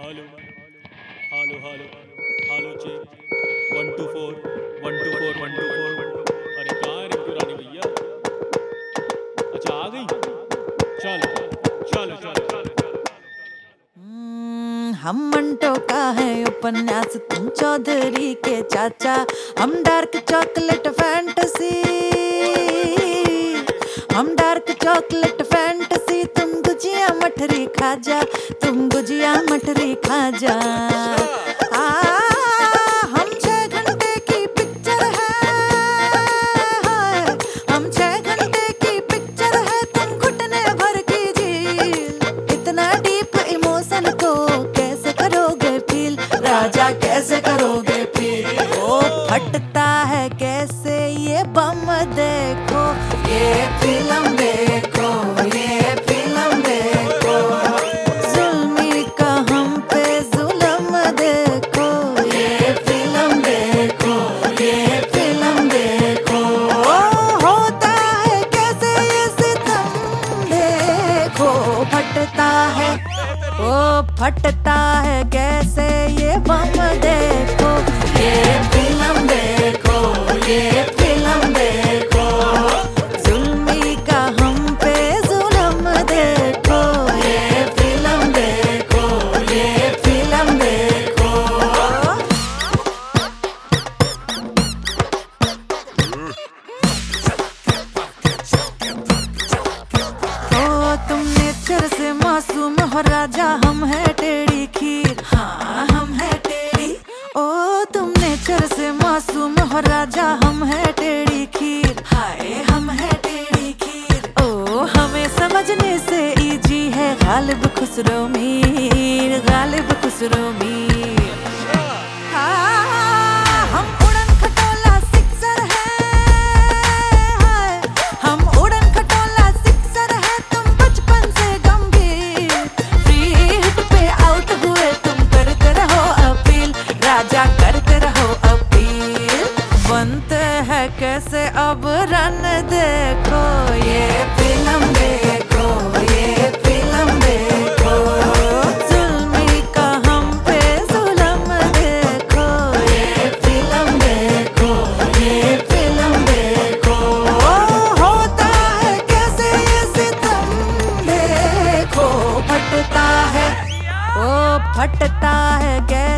Hello hello hello hello check 1 2 4 1 2 4 1 2 4। अरे कहाँ है रिंकू रानी भैया? अच्छा आ गई। चलो चलो चलो चलो। हम मंटो का है उपन्यास, तुम चौधरी के चाचा। हम डार्क चॉकलेट फैंटेसी, हम डार्क चॉकलेट फैंटेसी। तुम गुजिया मठरी खा जा, तुम गुजिया मठरी खा जा। हम 6 घंटे की पिक्चर है, हम 6 घंटे की पिक्चर है। तुम घुटने भर की झील, इतना डीप इमोशन को कैसे करोगे फील? राजा कैसे करोगे फील? ओ फटता है कैसे ये बम, देखो ये फिल्म देखो, ये फिल्म देखो। जुल्मी का हम पे जुल्म देखो, ये फिल्म देखो, ये फिल्म देखो। होता है कैसे ये सितम, देखो फटता है, ओ फटता है कैसे ये बम, देखो ये फिल्म देखो, ये फिल्म देखो। जुल्मी का हम पे जुल्म देखो, ये फिल्म देखो, ये फिल्म देखो। ओ तुम नेचर से मासूम हो राजा, हम है टेढ़ी खीर। हाँ हम है टेढ़ी। ओ तुम नेचर से मासूम हो राजा, हम है टेढ़ी खीर। हाय हम है टेढ़ी खीर। ओ हमें समझने से इजी है, गालिब खुसरो मीर, गालिब खुसरो मीर। हम उड़न खटोला सिक्सर है, हम उड़न खटोला सिक्सर है। तुम बचपन से गंभीर, फ्री हिट पे आउट हुए तुम करते रहो अपील, राजा करते रहो अपील। बनते हैं कैसे अब रन, देखो ये फिल्म देखो, ये फिल्म देखो। जुल्मी का हम पे जुल्म देखो, ये फिल्म देखो, ये फिल्म देखो। होता है कैसे ये सितम, देखो फटता है, ओ फटता है कैसे